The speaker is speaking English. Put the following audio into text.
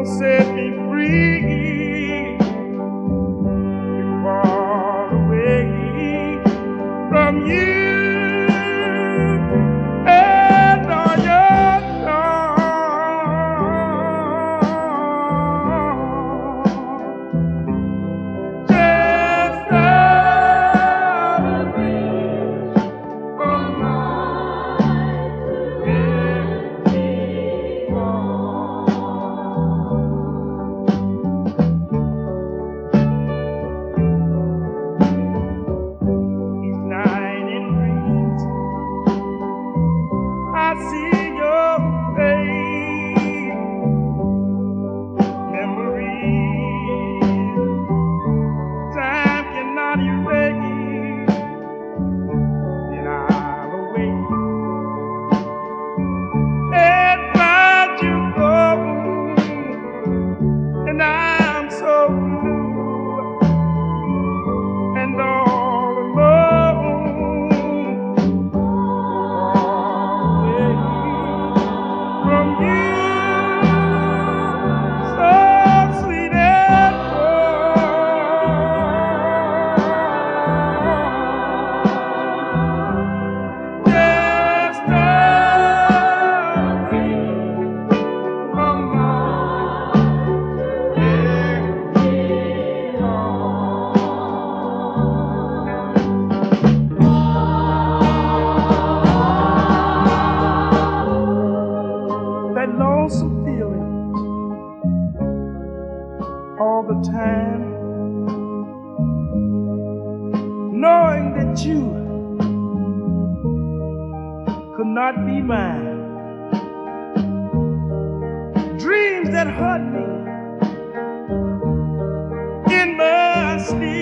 set me free, too far away from you and all your charms. Just a reach from mine to each night in dreams I see your face, memories time cannot erase. Then I'll awake and find you gone, and I'm so blue and all alone. Away from you, so sweet and warm. Just a reach from mine to that lonesome feeling all the time, knowing that you could not be mine. Dreams that hurt me in my sleep.